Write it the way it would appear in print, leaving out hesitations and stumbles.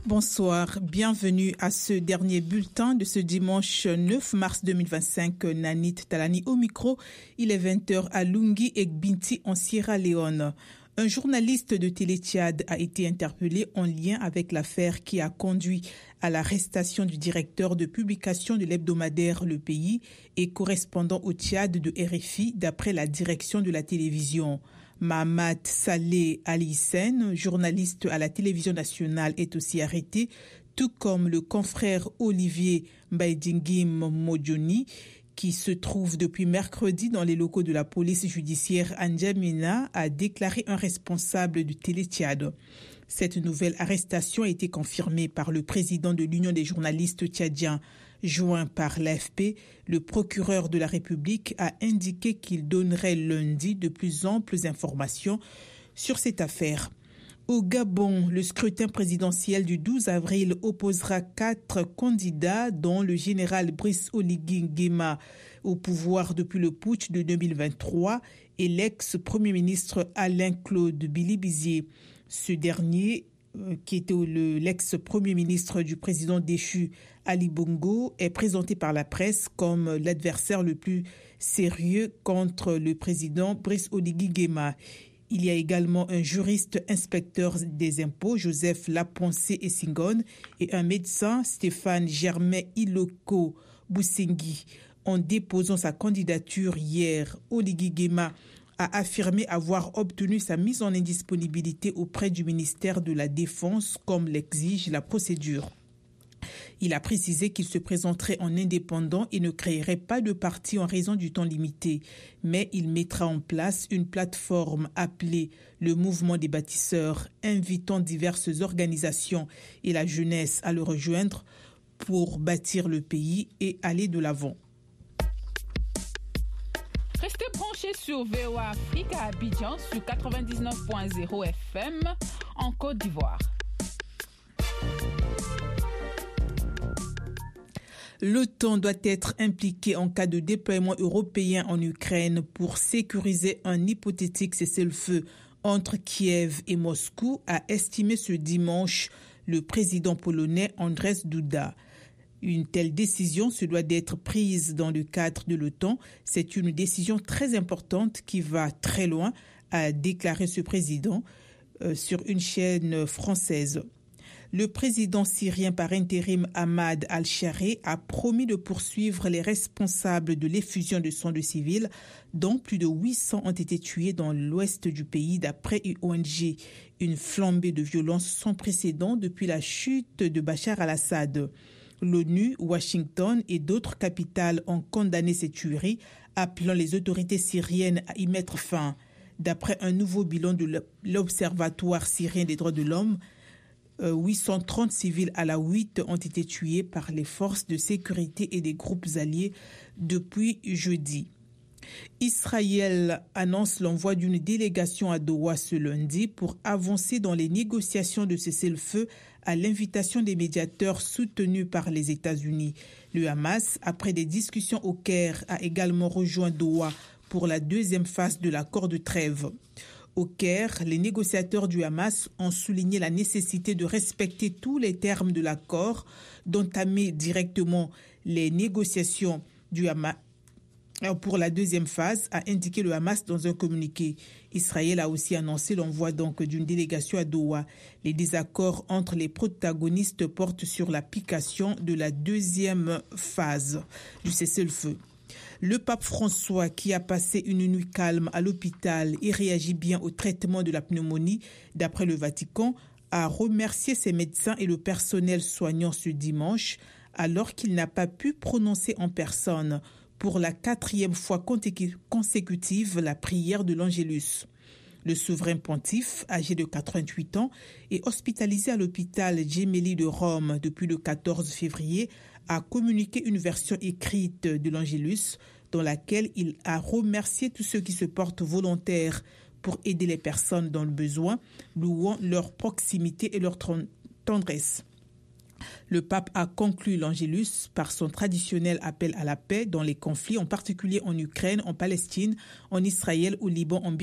Bonsoir, bienvenue à ce dernier bulletin de ce dimanche 9 mars 2025. Nanit Talani au micro, il est 20h à Lungi et Binti en Sierra Leone. Un journaliste de Télé-Tchad a été interpellé en lien avec l'affaire qui a conduit à l'arrestation du directeur de publication de l'hebdomadaire Le Pays et correspondant au Tchad de RFI d'après la direction de la télévision. Mahamat Saleh Ali-Sen, journaliste à la télévision nationale, est aussi arrêté, tout comme le confrère Olivier Mbaidingim Modjoni, qui se trouve depuis mercredi dans les locaux de la police judiciaire à N'Djamena, a déclaré un responsable du Télé-Tchad. Cette nouvelle arrestation a été confirmée par le président de l'Union des journalistes tchadiens. Joint par l'AFP, le procureur de la République a indiqué qu'il donnerait lundi de plus amples informations sur cette affaire. Au Gabon, le scrutin présidentiel du 12 avril opposera 4 candidats, dont le général Brice Oligui Nguema, au pouvoir depuis le putsch de 2023, et l'ex-premier ministre Alain-Claude Bilibizier. Ce dernier, qui était l'ex-premier ministre du président déchu Ali Bongo, est présenté par la presse comme l'adversaire le plus sérieux contre le président Brice Oligui Nguema. Il y a également un juriste inspecteur des impôts, Joseph Laponcé Essingone, et un médecin, Stéphane Germain Iloko Boussengui. En déposant sa candidature hier, Oligui Nguema a affirmé avoir obtenu sa mise en indisponibilité auprès du ministère de la Défense, comme l'exige la procédure. Il a précisé qu'il se présenterait en indépendant et ne créerait pas de parti en raison du temps limité, mais il mettra en place une plateforme appelée le Mouvement des bâtisseurs, invitant diverses organisations et la jeunesse à le rejoindre pour bâtir le pays et aller de l'avant. Restez branchés sur VOA Afrique à Abidjan sur 99.0 FM en Côte d'Ivoire. L'OTAN doit être impliqué en cas de déploiement européen en Ukraine pour sécuriser un hypothétique cessez-le-feu entre Kiev et Moscou, a estimé ce dimanche le président polonais Andrzej Duda. Une telle décision se doit d'être prise dans le cadre de l'OTAN. C'est une décision très importante qui va très loin, a déclaré ce président sur une chaîne française. Le président syrien par intérim Ahmad al-Shari a promis de poursuivre les responsables de l'effusion de sang de civils, dont plus de 800 ont été tués dans l'ouest du pays d'après une ONG. Une flambée de violence sans précédent depuis la chute de Bachar al-Assad. L'ONU, Washington et d'autres capitales ont condamné ces tueries, appelant les autorités syriennes à y mettre fin. D'après un nouveau bilan de l'Observatoire syrien des droits de l'homme, 830 civils alaouites ont été tués par les forces de sécurité et des groupes alliés depuis jeudi. Israël annonce l'envoi d'une délégation à Doha ce lundi pour avancer dans les négociations de cessez-le-feu à l'invitation des médiateurs soutenus par les États-Unis. Le Hamas, après des discussions au Caire, a également rejoint Doha pour la deuxième phase de l'accord de trêve. Au Caire, les négociateurs du Hamas ont souligné la nécessité de respecter tous les termes de l'accord, d'entamer directement les négociations du Hamas pour la deuxième phase, a indiqué le Hamas dans un communiqué. Israël a aussi annoncé l'envoi d'une délégation à Doha. Les désaccords entre les protagonistes portent sur l'application de la deuxième phase du cessez-le-feu. Le pape François, qui a passé une nuit calme à l'hôpital et réagit bien au traitement de la pneumonie, d'après le Vatican, a remercié ses médecins et le personnel soignant ce dimanche, alors qu'il n'a pas pu prononcer en personne pour la 4e fois consécutive la prière de l'Angélus. Le souverain pontife, âgé de 88 ans, est hospitalisé à l'hôpital Gemelli de Rome depuis le 14 février, a communiqué une version écrite de l'Angélus dans laquelle il a remercié tous ceux qui se portent volontaires pour aider les personnes dans le besoin, louant leur proximité et leur tendresse. Le pape a conclu l'Angélus par son traditionnel appel à la paix dans les conflits, en particulier en Ukraine, en Palestine, en Israël, au Liban, en